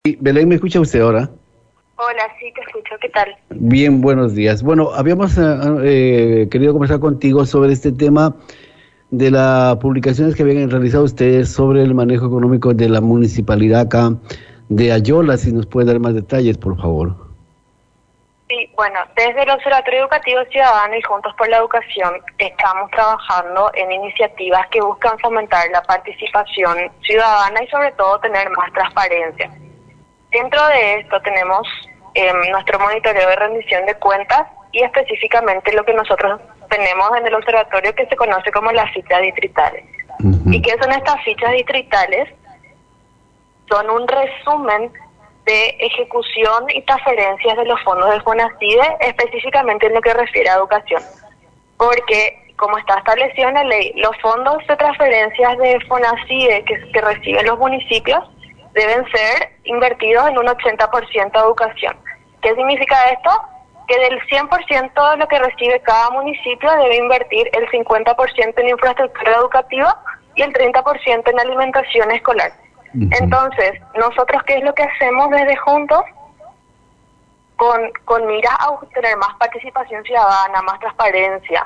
Sí, Belén, ¿me escucha usted ahora? Hola, sí, te escucho, ¿qué tal? Bien, buenos días. Bueno, habíamos querido conversar contigo sobre este tema de las publicaciones que habían realizado ustedes sobre el manejo económico de la municipalidad acá de Ayola. Si nos puede dar más detalles, por favor. Sí, bueno, desde el Observatorio Educativo Ciudadano y Juntos por la Educación estamos trabajando en iniciativas que buscan fomentar la participación ciudadana y sobre todo tener más transparencia. Dentro de esto tenemos nuestro monitoreo de rendición de cuentas y específicamente lo que nosotros tenemos en el observatorio que se conoce como las fichas distritales. ¿Y qué son estas fichas distritales? Son un resumen de ejecución y transferencias de los fondos del FONACIDE, específicamente en lo que refiere a educación. Porque, como está establecido en la ley, los fondos de transferencias de FONACIDE que reciben los municipios deben ser invertidos en un 80% de educación. ¿Qué significa esto? Que del 100% de lo que recibe cada municipio debe invertir el 50% en infraestructura educativa y el 30% en alimentación escolar. Entonces, nosotros, ¿qué es lo que hacemos desde Juntos? Con miras a tener más participación ciudadana, más transparencia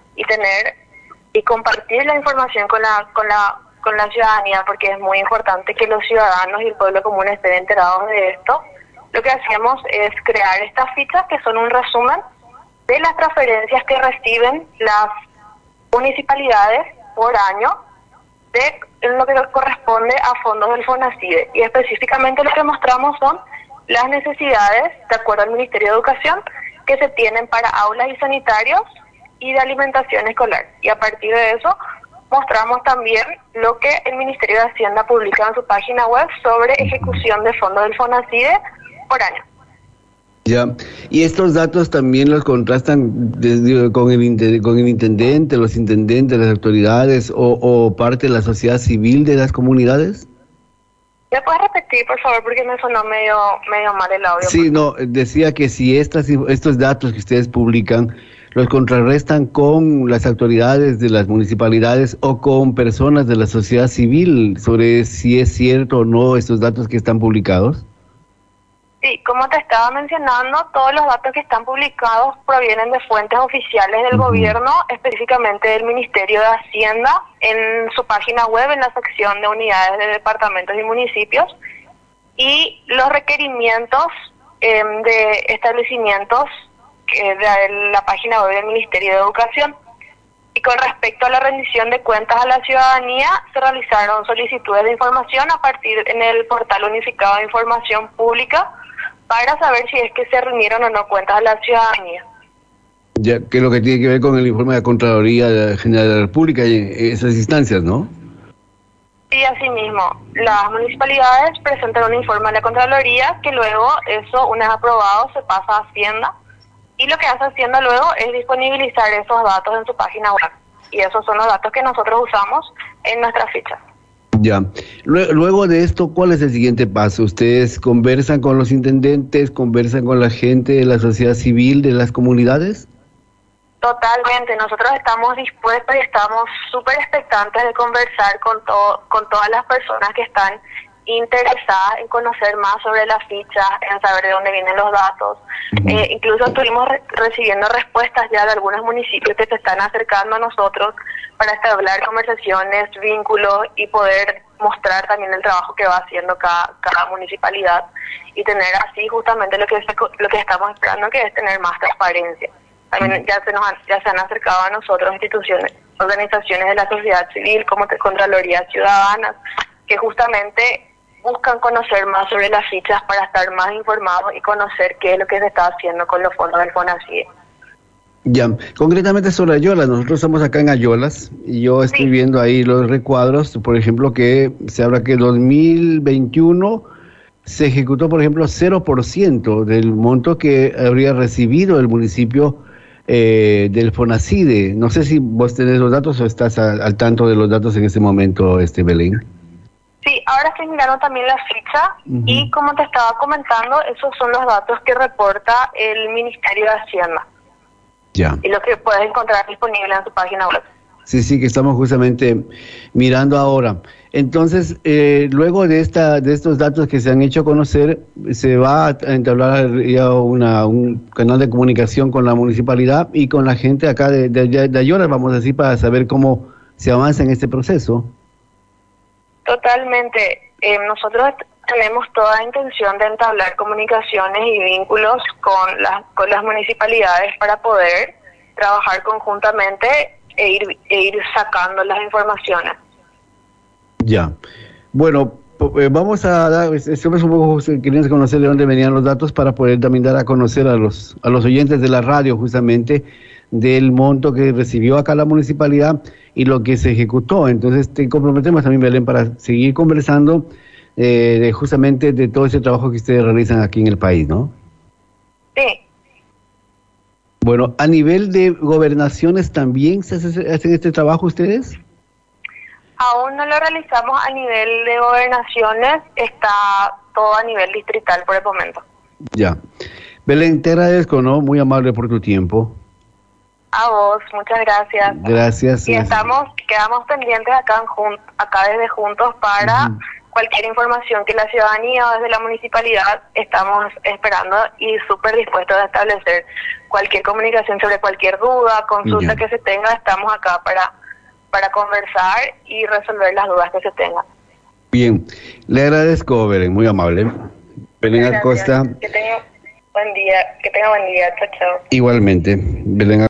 y compartir la información con la ciudadanía, porque es muy importante que los ciudadanos y el pueblo común estén enterados de esto. Lo que hacemos es crear estas fichas que son un resumen de las transferencias que reciben las municipalidades por año en lo que corresponde a fondos del FONACIDE, y específicamente lo que mostramos son las necesidades, de acuerdo al Ministerio de Educación, que se tienen para aulas y sanitarios y de alimentación escolar. Y a partir de eso mostramos también lo que el Ministerio de Hacienda publica en su página web sobre ejecución de fondos del FONACIDE por año. Ya, y estos datos también los contrastan con el intendente, los intendentes, las autoridades o parte de la sociedad civil de las comunidades. ¿Me puedes repetir, por favor, porque me sonó medio mal el audio? Sí, no, decía que si estos datos que ustedes publican los contrarrestan con las autoridades de las municipalidades o con personas de la sociedad civil sobre si es cierto o no estos datos que están publicados. Sí, como te estaba mencionando, todos los datos que están publicados provienen de fuentes oficiales del gobierno, específicamente del Ministerio de Hacienda, en su página web, en la sección de unidades de departamentos y municipios, y los requerimientos de establecimientos de la página web del Ministerio de Educación. Y con respecto a la rendición de cuentas a la ciudadanía, se realizaron solicitudes de información en el portal unificado de información pública, para saber si es que se rindieron o no cuentas a la ciudadanía. Ya, que es lo que tiene que ver con el informe de la Contraloría General de la República y esas instancias, ¿no? Sí, así mismo. Las municipalidades presentan un informe a la Contraloría que luego, eso, una vez aprobado, se pasa a Hacienda. Y lo que hace Hacienda luego es disponibilizar esos datos en su página web. Y esos son los datos que nosotros usamos en nuestras fichas. Ya. Luego de esto, ¿cuál es el siguiente paso? ¿Ustedes conversan con los intendentes, conversan con la gente de la sociedad civil, de las comunidades? Totalmente. Nosotros estamos dispuestos y estamos súper expectantes de conversar con todas las personas que están interesadas en conocer más sobre la ficha, en saber de dónde vienen los datos. Incluso estuvimos recibiendo respuestas ya de algunos municipios que se están acercando a nosotros para establecer conversaciones, vínculos y poder mostrar también el trabajo que va haciendo cada municipalidad y tener así justamente lo que estamos esperando, que es tener más transparencia. También ya se han acercado a nosotros instituciones, organizaciones de la sociedad civil como Contraloría Ciudadanas, que justamente buscan conocer más sobre las fichas para estar más informados y conocer qué es lo que se está haciendo con los fondos del FONACIDE. Ya, concretamente sobre Ayolas, nosotros estamos acá en Ayolas y yo estoy viendo ahí los recuadros, por ejemplo, que se habla que 2021 se ejecutó, por ejemplo, 0% del monto que habría recibido el municipio del FONACIDE. No sé si vos tenés los datos o estás al tanto de los datos en este momento, Belén. Sí, ahora estoy mirando también la ficha y como te estaba comentando, esos son los datos que reporta el Ministerio de Hacienda. Ya. Y lo que puedes encontrar disponible en tu página web. Sí, que estamos justamente mirando ahora. Entonces, luego de estos datos que se han hecho conocer, se va a entablar ya un canal de comunicación con la municipalidad y con la gente acá de Ayora, vamos a decir, para saber cómo se avanza en este proceso. Totalmente. Nosotros tenemos toda intención de entablar comunicaciones y vínculos con las municipalidades para poder trabajar conjuntamente e ir sacando las informaciones. Ya. Bueno, vamos a dar, estamos un poco queriendo conocer de dónde venían los datos para poder también dar a conocer a los oyentes de la radio justamente del monto que recibió acá la municipalidad y lo que se ejecutó. Entonces te comprometemos también, Belén, para seguir conversando justamente de todo ese trabajo que ustedes realizan aquí en el país, ¿no? Sí. Bueno, a nivel de gobernaciones también hacen este trabajo ustedes. Aún no lo realizamos a nivel de gobernaciones, está todo a nivel distrital por el momento. Ya. Belén, te agradezco, ¿no? Muy amable por tu tiempo. A vos, muchas gracias. Gracias. Y quedamos pendientes acá desde Juntos para cualquier información que la ciudadanía o desde la municipalidad estamos esperando y súper dispuestos a establecer cualquier comunicación sobre cualquier duda, consulta que se tenga, estamos acá para conversar y resolver las dudas que se tengan. Bien, le agradezco, Belén, muy amable. Belén Acosta. Que tenga buen día, chao, chao. Igualmente, Belén